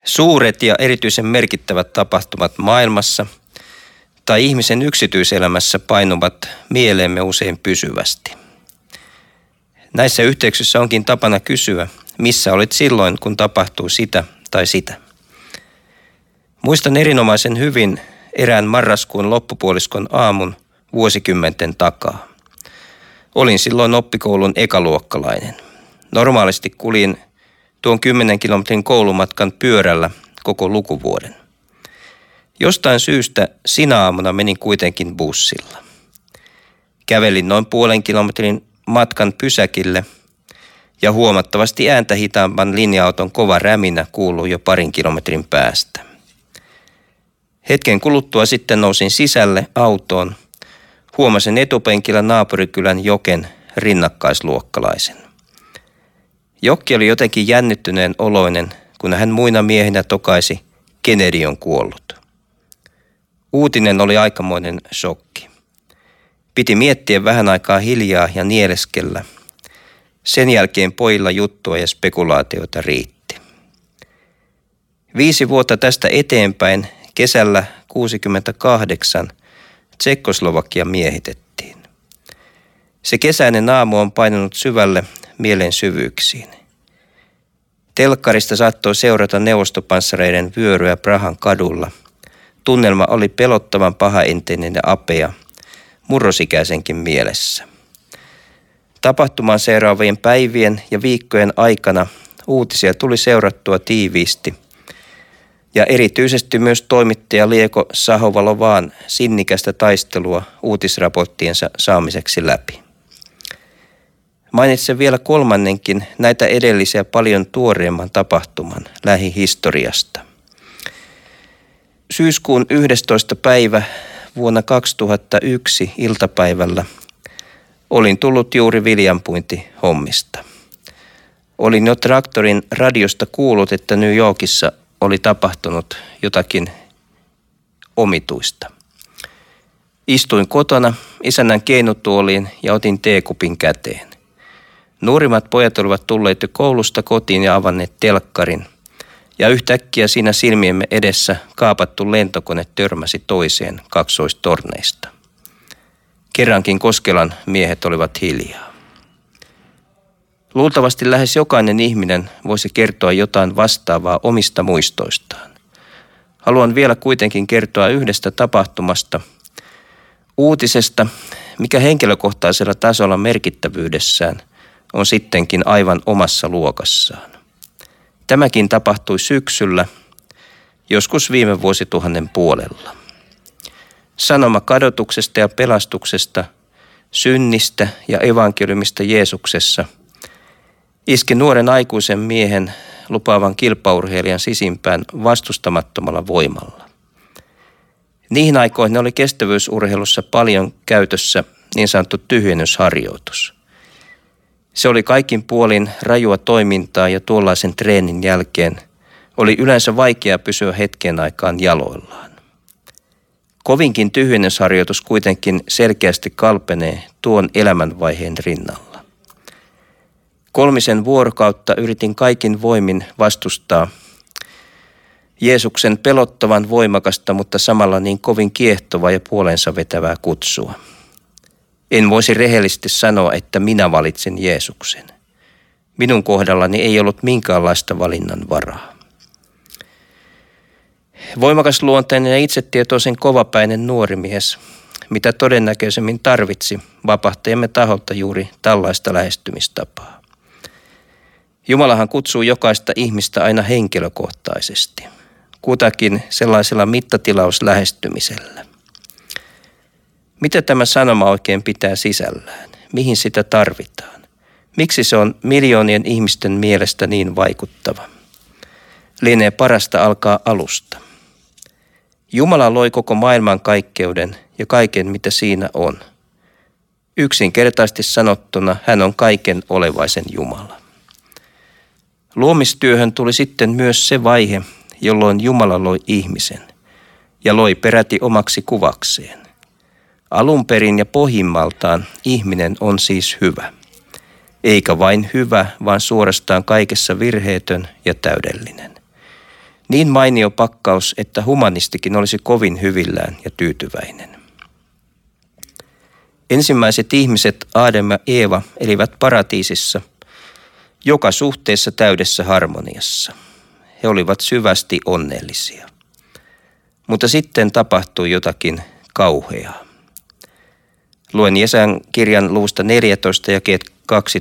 Suuret ja erityisen merkittävät tapahtumat maailmassa tai ihmisen yksityiselämässä painuvat mieleemme usein pysyvästi. Näissä yhteyksissä onkin tapana kysyä, missä olit silloin, kun tapahtui sitä tai sitä. Muistan erinomaisen hyvin erään marraskuun loppupuoliskon aamun vuosikymmenten takaa. Olin silloin oppikoulun ekaluokkalainen. Normaalisti kuljin tuon 10 kilometrin koulumatkan pyörällä koko lukuvuoden. Jostain syystä sinä aamuna menin kuitenkin bussilla. Kävelin noin 0,5 kilometrin matkan pysäkille ja huomattavasti ääntä hitaamman linja-auton kova räminä kuului jo 2 kilometrin päästä. Hetken kuluttua sitten nousin sisälle autoon. Huomasin etupenkillä naapurikylän Joken rinnakkaisluokkalaisen. Jokki oli jotenkin jännittyneen oloinen, kun hän muina miehinä tokaisi, Kennedy on kuollut. Uutinen oli aikamoinen shokki. Piti miettiä vähän aikaa hiljaa ja nieleskellä. Sen jälkeen pojilla juttua ja spekulaatioita riitti. 5 vuotta tästä eteenpäin kesällä 1968 Tsekkoslovakia miehitettiin. Se kesäinen aamu on painanut syvälle mielen syvyyksiin. Telkkarista saattoi seurata neuvostopanssareiden vyöryä Prahan kadulla. Tunnelma oli pelottavan pahaenteinen ja apea, murrosikäisenkin mielessä. Tapahtumaan seuraavien päivien ja viikkojen aikana uutisia tuli seurattua tiiviisti. Ja erityisesti myös toimittaja Lieko Sahovalovaan sinnikästä taistelua uutisraporttiensa saamiseksi läpi. Mainitsen vielä 3. näitä edellisiä paljon tuoreemman tapahtuman lähihistoriasta. Syyskuun 11. päivä vuonna 2001 iltapäivällä olin tullut juuri viljanpuintihommista. Olin jo traktorin radiosta kuullut, että New Yorkissa oli tapahtunut jotakin omituista. Istuin kotona isännän keinutuoliin ja otin teekupin käteen. Nuorimmat pojat olivat tulleet jo koulusta kotiin ja avanneet telkkarin. Ja yhtäkkiä siinä silmiemme edessä kaapattu lentokone törmäsi toiseen kaksoistorneista. Kerrankin Koskelan miehet olivat hiljaa. Luultavasti lähes jokainen ihminen voisi kertoa jotain vastaavaa omista muistoistaan. Haluan vielä kuitenkin kertoa yhdestä tapahtumasta, uutisesta, mikä henkilökohtaisella tasolla merkittävyydessään on sittenkin aivan omassa luokassaan. Tämäkin tapahtui syksyllä, joskus viime vuosituhannen puolella. Sanoma kadotuksesta ja pelastuksesta, synnistä ja evankeliumista Jeesuksessa iski nuoren aikuisen miehen lupaavan kilpaurheilijan sisimpään vastustamattomalla voimalla. Niihin aikoihin oli kestävyysurheilussa paljon käytössä niin sanottu tyhjennysharjoitus. Se oli kaikin puolin rajua toimintaa ja tuollaisen treenin jälkeen oli yleensä vaikea pysyä hetken aikaan jaloillaan. Kovinkin tyhjennysharjoitus kuitenkin selkeästi kalpenee tuon elämänvaiheen rinnalla. 3 vuorokautta yritin kaikin voimin vastustaa Jeesuksen pelottavan voimakasta, mutta samalla niin kovin kiehtovaa ja puoleensa vetävää kutsua. En voisi rehellisesti sanoa, että minä valitsin Jeesuksen. Minun kohdallani ei ollut minkäänlaista valinnan varaa. Voimakas luonteinen ja itsetietoisen kovapäinen nuori mies, mitä todennäköisemmin tarvitsi vapahtajamme taholta juuri tällaista lähestymistapaa. Jumalahan kutsuu jokaista ihmistä aina henkilökohtaisesti, kutakin sellaisella mittatilauslähestymisellä. Mitä tämä sanoma oikein pitää sisällään? Mihin sitä tarvitaan? Miksi se on miljoonien ihmisten mielestä niin vaikuttava? Lienee parasta alkaa alusta. Jumala loi koko maailmankaikkeuden ja kaiken, mitä siinä on. Yksinkertaisesti sanottuna hän on kaiken olevaisen Jumala. Luomistyöhön tuli sitten myös se vaihe, jolloin Jumala loi ihmisen ja loi peräti omaksi kuvakseen. Alun perin ja pohjimmaltaan ihminen on siis hyvä. Eikä vain hyvä, vaan suorastaan kaikessa virheetön ja täydellinen. Niin mainio pakkaus, että humanistikin olisi kovin hyvillään ja tyytyväinen. Ensimmäiset ihmiset, Aadam ja Eeva, elivät paratiisissa, joka suhteessa täydessä harmoniassa. He olivat syvästi onnellisia. Mutta sitten tapahtui jotakin kauheaa. Luen Jesajan kirjan luvusta 14 jakeet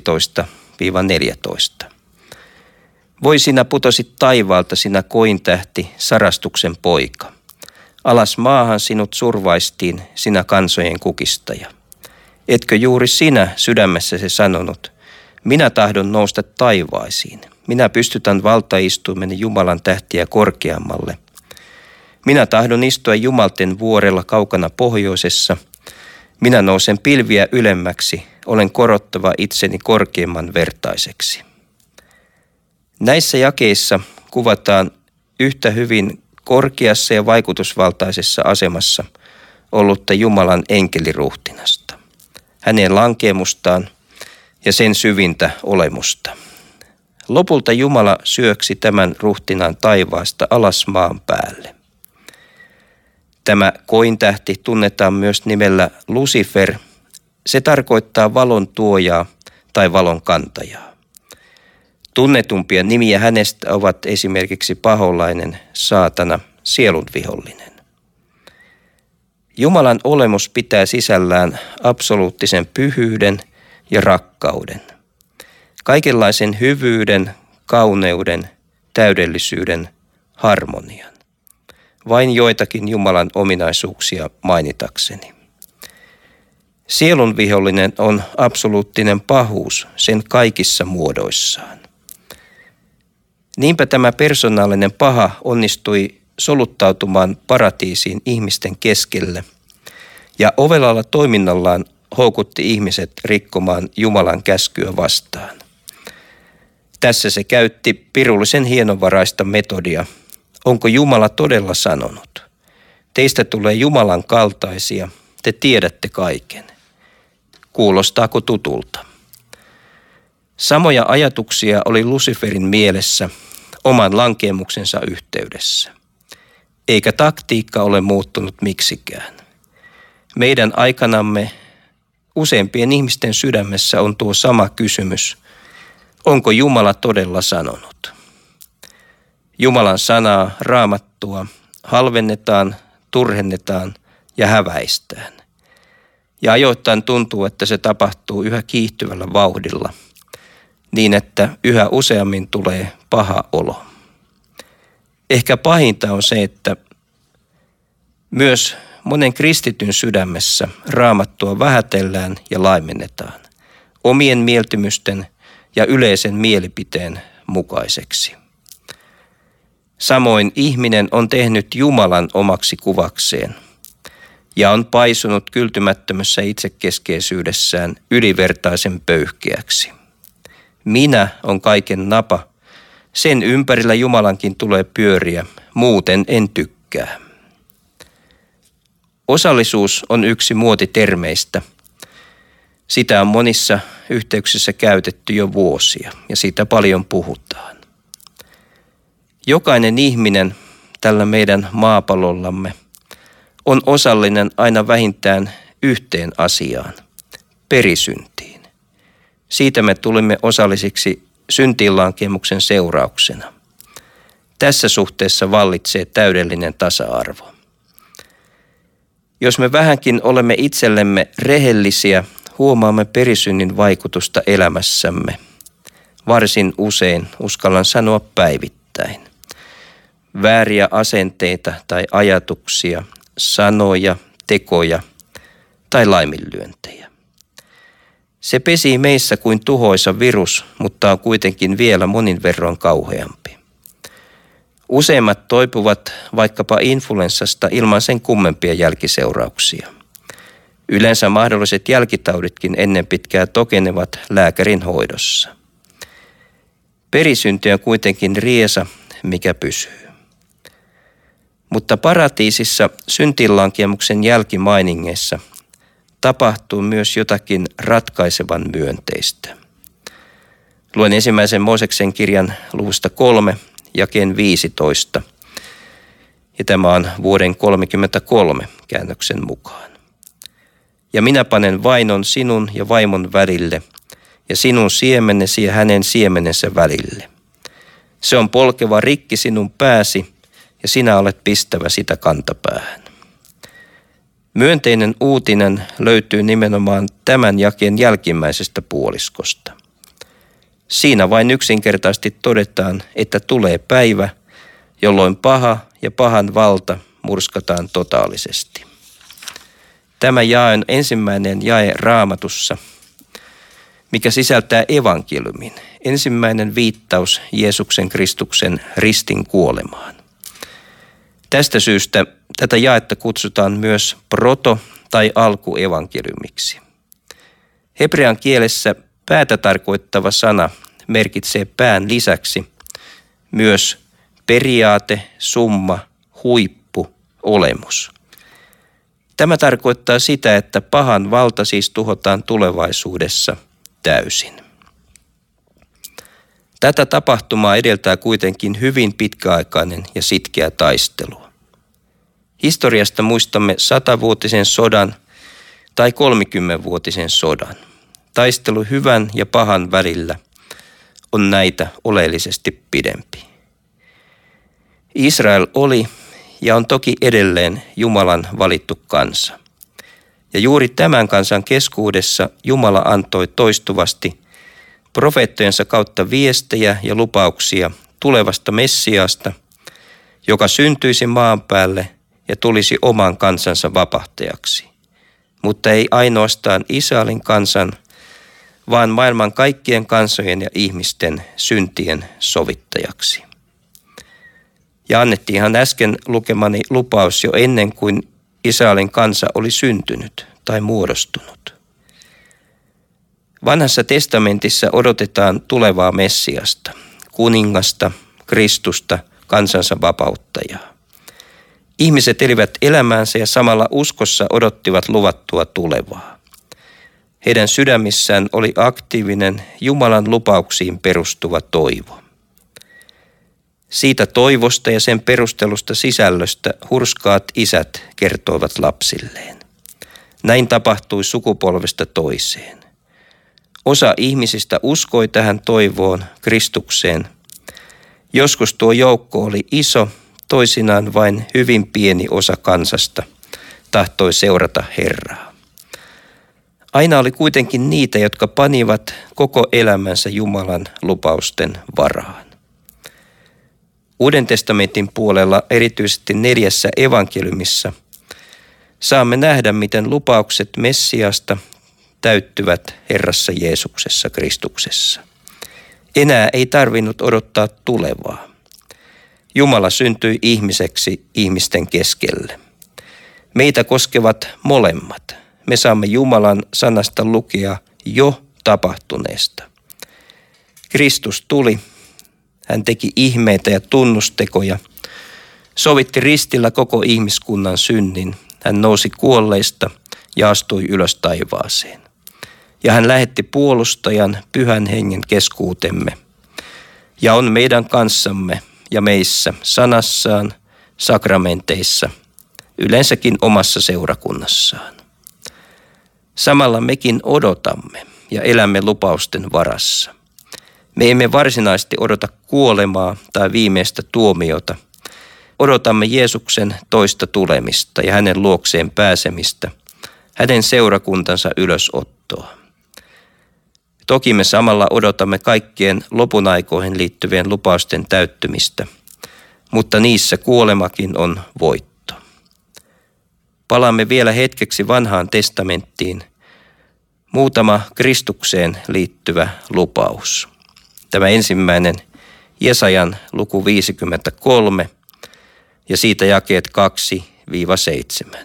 12-14. Voi sinä putosit taivaalta, sinä kointähti, sarastuksen poika. Alas maahan sinut survaistiin, sinä kansojen kukistaja. Etkö juuri sinä sydämessäsi sanonut, minä tahdon nousta taivaisiin. Minä pystytän valtaistuimeni Jumalan tähtiä korkeammalle. Minä tahdon istua jumalten vuorella kaukana pohjoisessa. Minä nousen pilviä ylemmäksi, olen korottava itseni korkeimman vertaiseksi. Näissä jakeissa kuvataan yhtä hyvin korkeassa ja vaikutusvaltaisessa asemassa ollutta Jumalan enkeliruhtinasta, hänen lankeemustaan ja sen syvintä olemusta. Lopulta Jumala syöksi tämän ruhtinaan taivaasta alas maan päälle. Tämä kointähti tunnetaan myös nimellä Lucifer. Se tarkoittaa valon tuojaa tai valon kantajaa. Tunnetumpia nimiä hänestä ovat esimerkiksi paholainen, saatana, sielun vihollinen. Jumalan olemus pitää sisällään absoluuttisen pyhyyden ja rakkauden. Kaikenlaisen hyvyyden, kauneuden, täydellisyyden, harmonian. Vain joitakin Jumalan ominaisuuksia mainitakseni. Sielun vihollinen on absoluuttinen pahuus sen kaikissa muodoissaan. Niinpä tämä persoonallinen paha onnistui soluttautumaan paratiisiin ihmisten keskelle ja ovelalla toiminnallaan houkutti ihmiset rikkomaan Jumalan käskyä vastaan. Tässä se käytti pirullisen hienovaraista metodia. Onko Jumala todella sanonut? Teistä tulee Jumalan kaltaisia, te tiedätte kaiken. Kuulostaako tutulta? Samoja ajatuksia oli Luciferin mielessä oman lankeemuksensa yhteydessä. Eikä taktiikka ole muuttunut miksikään. Meidän aikanamme useimpien ihmisten sydämessä on tuo sama kysymys. Onko Jumala todella sanonut? Jumalan sanaa, Raamattua, halvennetaan, turhennetaan ja häväistään. Ja ajoittain tuntuu, että se tapahtuu yhä kiihtyvällä vauhdilla, niin että yhä useammin tulee paha olo. Ehkä pahinta on se, että myös monen kristityn sydämessä Raamattua vähätellään ja laimennetaan omien mieltymysten ja yleisen mielipiteen mukaiseksi. Samoin ihminen on tehnyt Jumalan omaksi kuvakseen ja on paisunut kyltymättömässä itsekeskeisyydessään ylivertaisen pöyhkeäksi. Minä on kaiken napa, sen ympärillä Jumalankin tulee pyöriä, muuten en tykkää. Osallisuus on yksi muotitermeistä. Sitä on monissa yhteyksissä käytetty jo vuosia ja siitä paljon puhutaan. Jokainen ihminen tällä meidän maapallollamme on osallinen aina vähintään yhteen asiaan, perisyntiin. Siitä me tulimme osallisiksi syntiinlankemuksen seurauksena. Tässä suhteessa vallitsee täydellinen tasa-arvo. Jos me vähänkin olemme itsellemme rehellisiä, huomaamme perisynnin vaikutusta elämässämme. Varsin usein, uskallan sanoa päivittäin. Vääriä asenteita tai ajatuksia, sanoja, tekoja tai laiminlyöntejä. Se pesii meissä kuin tuhoisa virus, mutta on kuitenkin vielä monin verroin kauheampi. Useimmat toipuvat vaikkapa influenssasta ilman sen kummempia jälkiseurauksia. Yleensä mahdolliset jälkitauditkin ennen pitkää tokenevat lääkärin hoidossa. Perisynti on kuitenkin riesa, mikä pysyy. Mutta paratiisissa syntiinlankemuksen jälkimainingeissa tapahtuu myös jotakin ratkaisevan myönteistä. Luen ensimmäisen Mooseksen kirjan luvusta 3, jakeen 15 Ja tämä on vuoden 1933 käännöksen mukaan. Ja minä panen vainon sinun ja vaimon välille, ja sinun siemenesi ja hänen siemenensä välille. Se on polkeva rikki sinun pääsi, ja sinä olet pistävä sitä kantapäähän. Myönteinen uutinen löytyy nimenomaan tämän jakeen jälkimmäisestä puoliskosta. Siinä vain yksinkertaisesti todetaan, että tulee päivä, jolloin paha ja pahan valta murskataan totaalisesti. Tämä jae on ensimmäinen jae Raamatussa, mikä sisältää evankeliumin, ensimmäinen viittaus Jeesuksen Kristuksen ristin kuolemaan. Tästä syystä tätä jaetta kutsutaan myös proto- tai alkuevankeliumiksi. Hebrean kielessä päätä tarkoittava sana merkitsee pään lisäksi myös periaate, summa, huippu, olemus. Tämä tarkoittaa sitä, että pahan valta siis tuhotaan tulevaisuudessa täysin. Tätä tapahtumaa edeltää kuitenkin hyvin pitkäaikainen ja sitkeä taistelu. Historiasta muistamme 100-vuotisen sodan tai 30-vuotisen sodan. Taistelu hyvän ja pahan välillä on näitä oleellisesti pidempi. Israel oli ja on toki edelleen Jumalan valittu kansa. Ja juuri tämän kansan keskuudessa Jumala antoi toistuvasti profeettojensa kautta viestejä ja lupauksia tulevasta Messiasta, joka syntyisi maan päälle ja tulisi oman kansansa vapahtajaksi. Mutta ei ainoastaan Israelin kansan, vaan maailman kaikkien kansojen ja ihmisten syntien sovittajaksi. Ja annettiinhan äsken lukemani lupaus jo ennen kuin Israelin kansa oli syntynyt tai muodostunut. Vanhassa testamentissa odotetaan tulevaa Messiasta, kuningasta, Kristusta, kansansa vapauttajaa. Ihmiset elivät elämäänsä ja samalla uskossa odottivat luvattua tulevaa. Heidän sydämissään oli aktiivinen Jumalan lupauksiin perustuva toivo. Siitä toivosta ja sen perustelusta sisällöstä hurskaat isät kertoivat lapsilleen. Näin tapahtui sukupolvesta toiseen. Osa ihmisistä uskoi tähän toivoon, Kristukseen. Joskus tuo joukko oli iso, toisinaan vain hyvin pieni osa kansasta tahtoi seurata Herraa. Aina oli kuitenkin niitä, jotka panivat koko elämänsä Jumalan lupausten varaan. Uuden testamentin puolella, erityisesti 4 evankeliumissa, saamme nähdä, miten lupaukset Messiasta täyttyvät Herrassa Jeesuksessa Kristuksessa. Enää ei tarvinnut odottaa tulevaa. Jumala syntyi ihmiseksi ihmisten keskelle. Meitä koskevat molemmat. Me saamme Jumalan sanasta lukea jo tapahtuneesta. Kristus tuli. Hän teki ihmeitä ja tunnustekoja. Sovitti ristillä koko ihmiskunnan synnin. Hän nousi kuolleista ja astui ylös taivaaseen. Ja hän lähetti puolustajan Pyhän Hengen keskuutemme. Ja on meidän kanssamme ja meissä sanassaan, sakramenteissa, yleensäkin omassa seurakunnassaan. Samalla mekin odotamme ja elämme lupausten varassa. Me emme varsinaisesti odota kuolemaa tai viimeistä tuomiota. Odotamme Jeesuksen toista tulemista ja hänen luokseen pääsemistä, hänen seurakuntansa ylösottoa. Toki me samalla odotamme kaikkien lopun aikoihin liittyvien lupausten täyttymistä, mutta niissä kuolemakin on voitto. Palaamme vielä hetkeksi vanhaan testamenttiin. Muutama Kristukseen liittyvä lupaus. Tämä ensimmäinen Jesajan luku 53 ja siitä jakeet 2-7.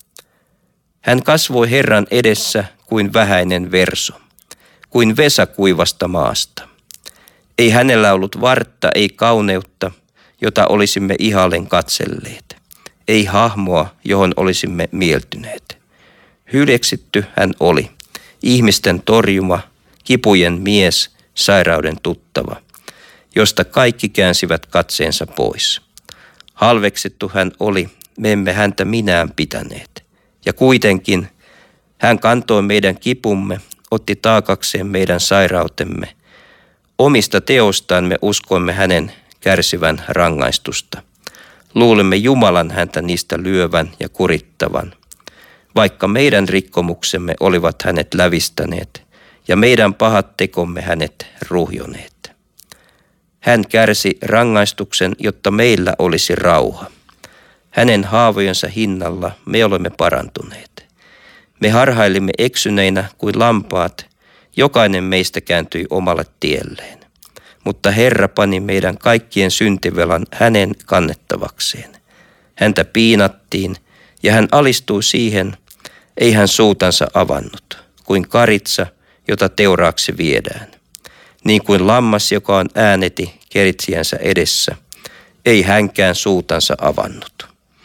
Hän kasvoi Herran edessä kuin vähäinen verso, kuin Vesa kuivasta maasta. Ei hänellä ollut vartta, ei kauneutta, jota olisimme ihaillen katselleet. Ei hahmoa, johon olisimme mieltyneet. Hyljeksitty hän oli, ihmisten torjuma, kipujen mies, sairauden tuttava, josta kaikki käänsivät katseensa pois. Halveksittu hän oli, me emme häntä minään pitäneet. Ja kuitenkin hän kantoi meidän kipumme, otti taakakseen meidän sairautemme. Omista teostaan me uskoimme hänen kärsivän rangaistusta. Luulemme Jumalan häntä niistä lyövän ja kurittavan. Vaikka meidän rikkomuksemme olivat hänet lävistäneet ja meidän pahat tekomme hänet ruhjoneet. Hän kärsi rangaistuksen, jotta meillä olisi rauha. Hänen haavojensa hinnalla me olemme parantuneet. Me harhailimme eksyneinä kuin lampaat, jokainen meistä kääntyi omalle tielleen. Mutta Herra pani meidän kaikkien syntivelan hänen kannettavakseen. Häntä piinattiin ja hän alistui siihen, ei hän suutansa avannut, kuin karitsa, jota teuraaksi viedään. Niin kuin lammas, joka on ääneti keritsijänsä edessä, ei hänkään suutansa avannut.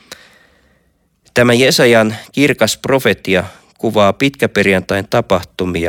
Tämä Jesajan kirkas profetia kuvaa pitkäperjantain tapahtumia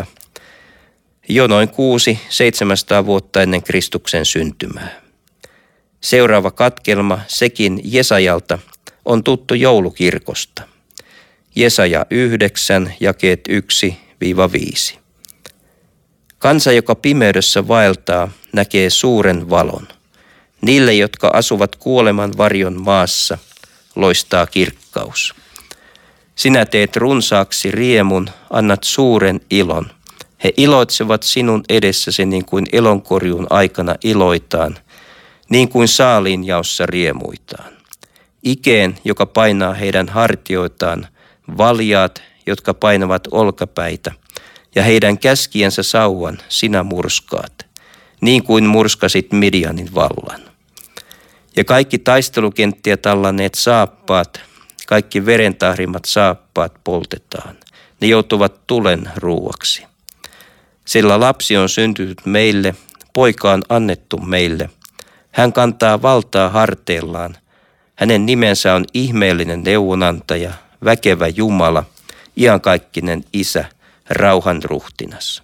jo noin 600-700 vuotta ennen Kristuksen syntymää. Seuraava katkelma, sekin Jesajalta, on tuttu joulukirkosta. Jesaja 9, jakeet 1-5. Kansa, joka pimeydessä vaeltaa, näkee suuren valon. Niille, jotka asuvat kuoleman varjon maassa, loistaa kirkkaus. Sinä teet runsaaksi riemun, annat suuren ilon. He iloitsevat sinun edessäsi niin kuin elonkorjuun aikana iloitaan, niin kuin saaliinjaossa riemuitaan. Ikeen, joka painaa heidän hartioitaan, valjaat, jotka painavat olkapäitä, ja heidän käskiensä sauvan sinä murskaat, niin kuin murskasit Midianin vallan. Ja kaikki taistelukenttiä tallanneet saappaat, kaikki verentahrimat saappaat poltetaan. Ne joutuvat tulen ruuaksi. Sillä lapsi on syntynyt meille, poika on annettu meille. Hän kantaa valtaa harteillaan. Hänen nimensä on ihmeellinen neuvonantaja, väkevä Jumala, iankaikkinen Isä, rauhan ruhtinas.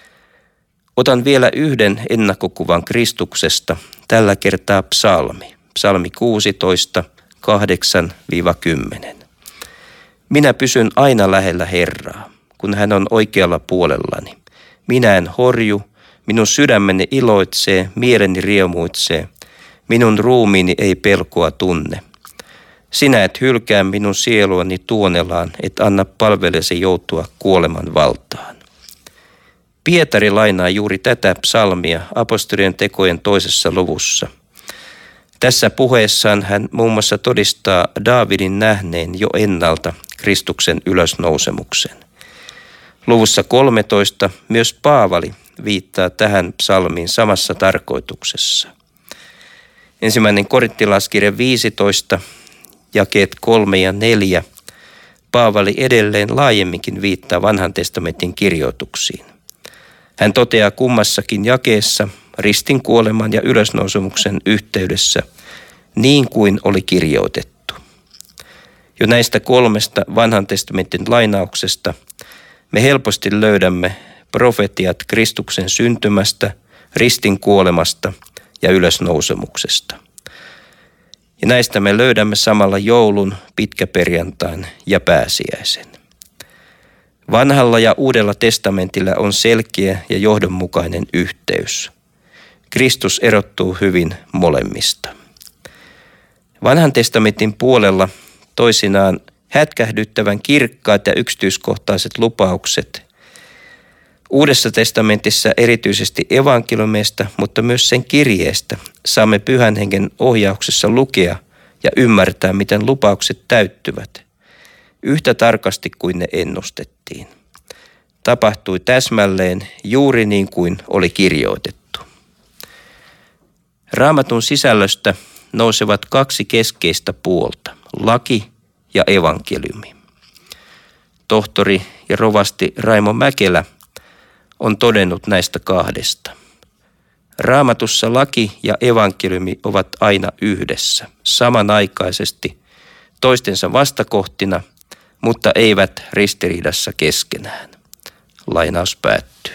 Otan vielä yhden ennakkokuvan Kristuksesta, tällä kertaa psalmi. Psalmi 16, 8-10. Minä pysyn aina lähellä Herraa, kun hän on oikealla puolellani. Minä en horju, minun sydämeni iloitsee, mieleni riemuitsee, minun ruumiini ei pelkoa tunne. Sinä et hylkää minun sieluani tuonelaan, et anna palvelesi joutua kuoleman valtaan. Pietari lainaa juuri tätä psalmia apostolien tekojen 2. luvussa. Tässä puheessaan hän muun muassa todistaa Daavidin nähneen jo ennalta Kristuksen ylösnousemuksen. Luvussa 13 myös Paavali viittaa tähän psalmiin samassa tarkoituksessa. 1. Korinttilaiskirja 15, jakeet 3 ja 4. Paavali edelleen laajemminkin viittaa Vanhan testamentin kirjoituksiin. Hän toteaa kummassakin jakeessa ristin kuoleman ja ylösnousemuksen yhteydessä niin kuin oli kirjoitettu. Jo näistä 3 Vanhan testamentin lainauksesta me helposti löydämme profetiat Kristuksen syntymästä, ristin kuolemasta ja ylösnousemuksesta. Ja näistä me löydämme samalla joulun, pitkäperjantain ja pääsiäisen. Vanhalla ja Uudella testamentilla on selkeä ja johdonmukainen yhteys. Kristus erottuu hyvin molemmista. Vanhan testamentin puolella toisinaan hätkähdyttävän kirkkaat ja yksityiskohtaiset lupaukset. Uudessa testamentissa erityisesti evankeliumeista, mutta myös sen kirjeestä saamme Pyhän Hengen ohjauksessa lukea ja ymmärtää, miten lupaukset täyttyvät, yhtä tarkasti kuin ne ennustettiin. Tapahtui täsmälleen juuri niin kuin oli kirjoitettu. Raamatun sisällöstä nousevat 2 keskeistä puolta, laki ja evankeliumi. Tohtori ja rovasti Raimo Mäkelä on todennut näistä 2. Raamatussa laki ja evankeliumi ovat aina yhdessä, samanaikaisesti, toistensa vastakohtina, mutta eivät ristiriidassa keskenään. Lainaus päättyy.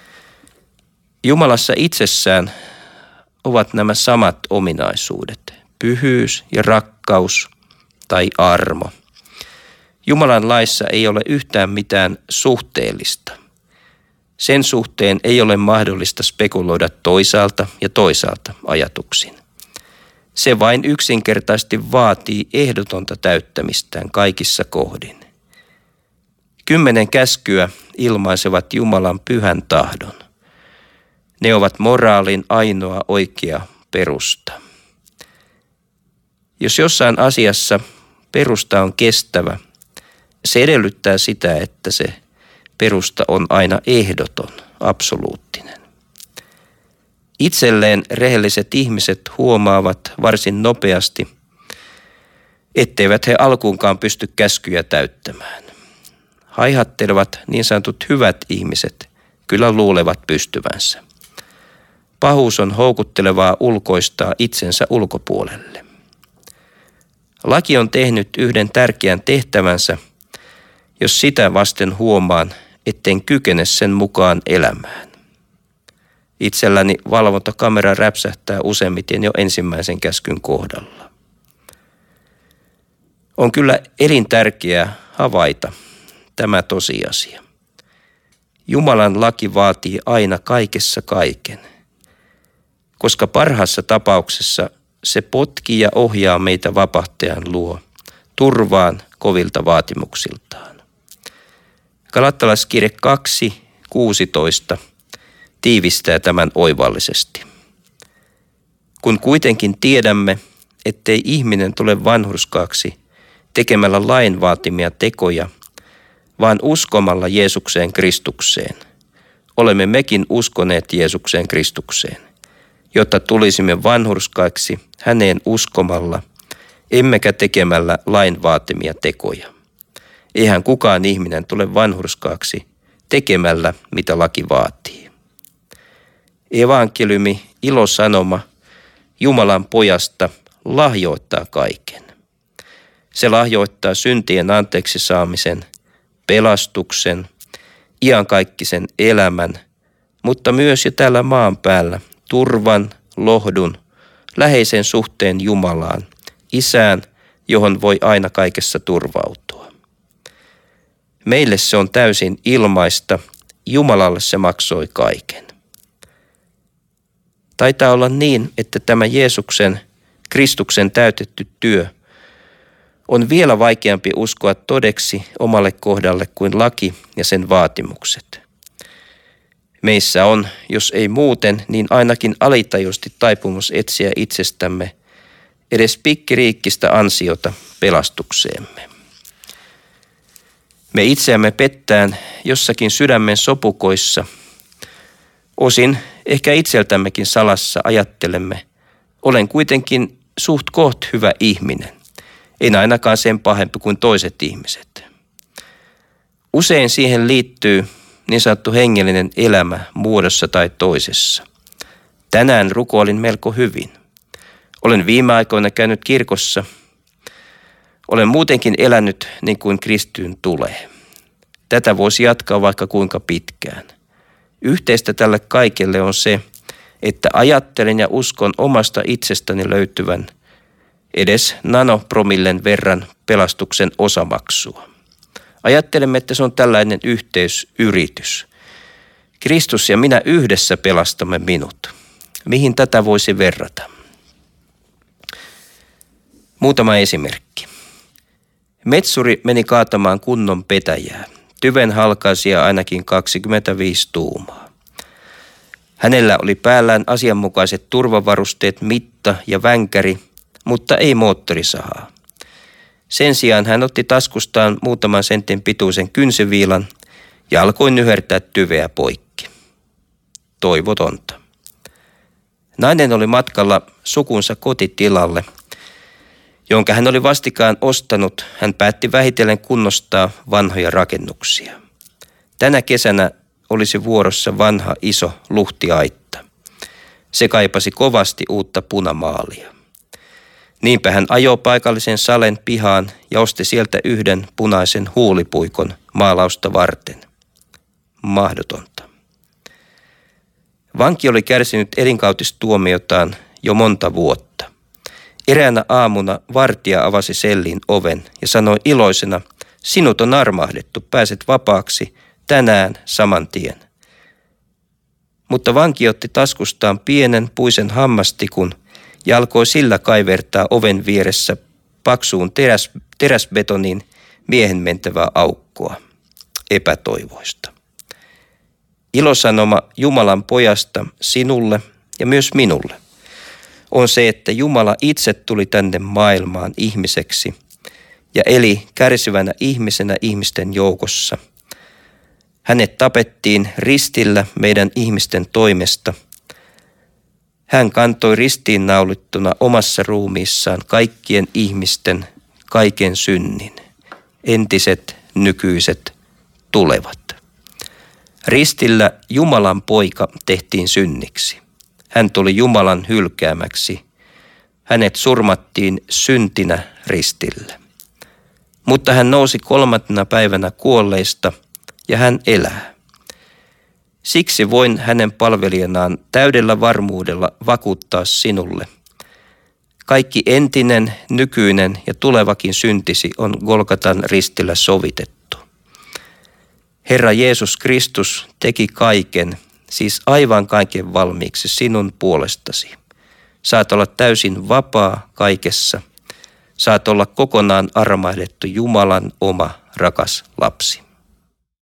Jumalassa itsessään ovat nämä samat ominaisuudet, pyhyys ja rakkaus tai armo. Jumalan laissa ei ole yhtään mitään suhteellista. Sen suhteen ei ole mahdollista spekuloida toisaalta ja toisaalta ajatuksin. Se vain yksinkertaisesti vaatii ehdotonta täyttämistään kaikissa kohdin. 10 käskyä ilmaisevat Jumalan pyhän tahdon. Ne ovat moraalin ainoa oikea perusta. Jos jossain asiassa perusta on kestävä, se edellyttää sitä, että se perusta on aina ehdoton, absoluuttinen. Itselleen rehelliset ihmiset huomaavat varsin nopeasti, etteivät he alkuunkaan pysty käskyjä täyttämään. Haihattelevat niin sanotut hyvät ihmiset kyllä luulevat pystyvänsä. Pahuus on houkuttelevaa ulkoistaa itsensä ulkopuolelle. Laki on tehnyt yhden tärkeän tehtävänsä, jos sitä vasten huomaan, etten kykene sen mukaan elämään. Itselläni valvontakamera räpsähtää useimmiten jo ensimmäisen käskyn kohdalla. On kyllä elintärkeää havaita tämä tosiasia. Jumalan laki vaatii aina kaikessa kaiken, koska parhaassa tapauksessa se potkii ja ohjaa meitä vapahtajan luo, turvaan kovilta vaatimuksiltaan. Galattalaiskirje 2:16 tiivistää tämän oivallisesti. Kun kuitenkin tiedämme, ettei ihminen tule vanhurskaaksi tekemällä lain vaatimia tekoja, vaan uskomalla Jeesukseen Kristukseen, olemme mekin uskoneet Jeesukseen Kristukseen, jotta tulisimme vanhurskaiksi häneen uskomalla, emmekä tekemällä lain vaatimia tekoja. Eihän kukaan ihminen tule vanhurskaaksi tekemällä, mitä laki vaatii. Evankeliumi, ilosanoma Jumalan pojasta lahjoittaa kaiken. Se lahjoittaa syntien anteeksi saamisen, pelastuksen, iankaikkisen elämän, mutta myös jo täällä maan päällä turvan, lohdun, läheisen suhteen Jumalaan, Isään, johon voi aina kaikessa turvautua. Meille se on täysin ilmaista, Jumalalle se maksoi kaiken. Taitaa olla niin, että tämä Jeesuksen, Kristuksen täytetty työ on vielä vaikeampi uskoa todeksi omalle kohdalle kuin laki ja sen vaatimukset. Meissä on, jos ei muuten, niin ainakin alitajuisesti taipumus etsiä itsestämme edes pikkiriikkistä ansiota pelastukseemme. Me itseämme pettään jossakin sydämen sopukoissa, osin ehkä itseltämmekin salassa ajattelemme, olen kuitenkin suht koht hyvä ihminen, en ainakaan sen pahempi kuin toiset ihmiset. Usein siihen liittyy niin sanottu hengellinen elämä muodossa tai toisessa. Tänään rukoilin melko hyvin. Olen viime aikoina käynyt kirkossa. Olen muutenkin elänyt niin kuin kristyyn tulee. Tätä voisi jatkaa vaikka kuinka pitkään. Yhteistä tälle kaikelle on se, että ajattelen ja uskon omasta itsestäni löytyvän edes nanopromillen verran pelastuksen osamaksua. Ajattelemme, että se on tällainen yhteisyritys. Kristus ja minä yhdessä pelastamme minut. Mihin tätä voisi verrata? Muutama esimerkki. Metsuri meni kaatamaan kunnon petäjää. Tyven halkaisija ainakin 25 tuumaa. Hänellä oli päällään asianmukaiset turvavarusteet, mitta ja vänkäri, mutta ei moottorisahaa. Sen sijaan hän otti taskustaan muutaman sentin pituisen kynsiviilan ja alkoi nyhertää tyveä poikki. Toivotonta. Nainen oli matkalla sukunsa kotitilalle, jonka hän oli vastikään ostanut. Hän päätti vähitellen kunnostaa vanhoja rakennuksia. Tänä kesänä olisi vuorossa vanha iso luhtiaitta. Se kaipasi kovasti uutta punamaalia. Niinpä hän ajoi paikallisen salen pihaan ja osti sieltä yhden punaisen huulipuikon maalausta varten. Mahdotonta. Vanki oli kärsinyt elinkautistuomiotaan jo monta vuotta. Eräänä aamuna vartija avasi sellin oven ja sanoi iloisena, sinut on armahdettu, pääset vapaaksi tänään saman tien. Mutta vanki otti taskustaan pienen puisen hammastikun ja alkoi sillä kaivertaa oven vieressä paksuun teräsbetonin miehen mentävää aukkoa. Epätoivoista. Ilosanoma Jumalan pojasta sinulle ja myös minulle on se, että Jumala itse tuli tänne maailmaan ihmiseksi ja eli kärsivänä ihmisenä ihmisten joukossa. Hänet tapettiin ristillä meidän ihmisten toimesta. Hän kantoi ristiinnaulittuna omassa ruumiissaan kaikkien ihmisten kaiken synnin, entiset, nykyiset, tulevat. Ristillä Jumalan poika tehtiin synniksi. Hän tuli Jumalan hylkäämäksi. Hänet surmattiin syntinä ristillä. Mutta hän nousi 3. päivänä kuolleista ja hän elää. Siksi voin hänen palvelijanaan täydellä varmuudella vakuuttaa sinulle. Kaikki entinen, nykyinen ja tulevakin syntisi on Golgatan ristillä sovitettu. Herra Jeesus Kristus teki kaiken, siis aivan kaiken valmiiksi sinun puolestasi. Saat olla täysin vapaa kaikessa. Saat olla kokonaan armahdettu Jumalan oma rakas lapsi.